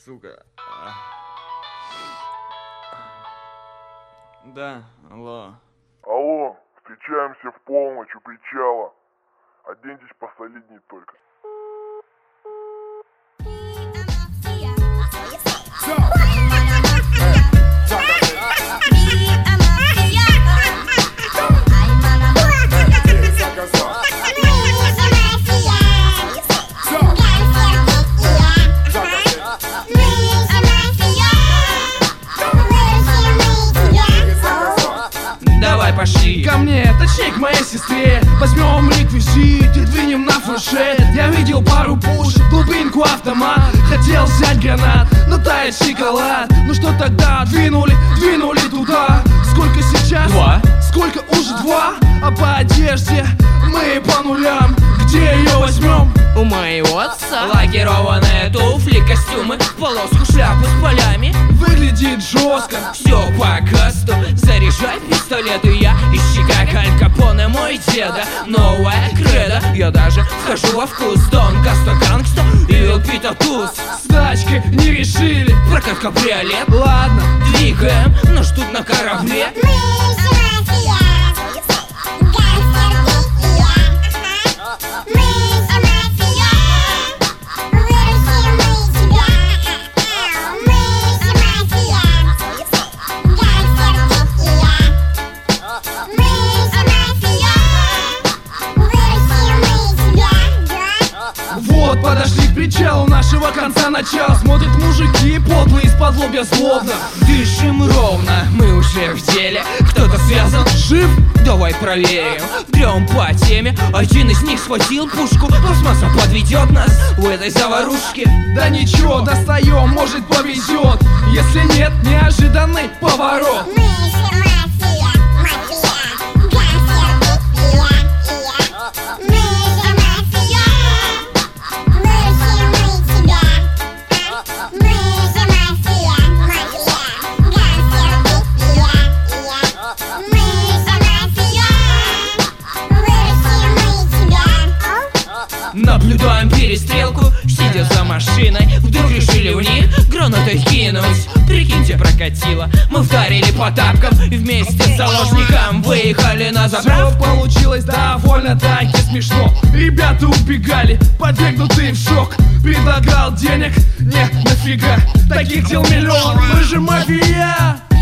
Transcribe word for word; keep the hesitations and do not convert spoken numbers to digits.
сука. Да, алло. Алло, встречаемся в полночь у причала. Оденьтесь посолидней только. Давай пошли ко мне, точнее к моей сестре. Возьмем реквизит и двинем на фуршет. Я видел пару пуш, глубинку автомат. Хотел взять гранат, но тает шоколад. Ну что тогда, двинули, двинули туда. Сколько сейчас? Два. Сколько уже два? А по одежде мы по нулям. Где ее возьмем? У моего отца лакированные туфли, костюмы, полоску, шляпу с полями. Выглядит жестко, все по касту. Заряжай пистолет, и я ищи как Аль Капоне, мой деда. Новая кредо, я даже вхожу во вкус. Дон Касто, гангста и Вилпита туз. с тачкой не решили. Прокат кабриолет, Ладно, двигаем, но ждут на корабле. вот подошли к причалу нашего конца начала. Смотрят мужики подлые из-под лобья злобно. Дышим ровно, мы уже в деле. Кто-то связан, Жив? давай проверим. Прям по теме, один из них схватил пушку. Пластмасса подведет нас в этой заварушке. Да ничего, достаем, может повезет. Если нет, неожиданный поворот. Наблюдаем перестрелку, сидя за машиной. Вдруг решили в них гранатой кинуть. Прикиньте, прокатило. Мы вдарили по тапкам и вместе с заложником выехали на Все заправку. получилось довольно-таки смешно. Ребята убегали, подвергнутые в шок. Предлагал денег, не, нафига. Таких дел миллион, мы же мафия.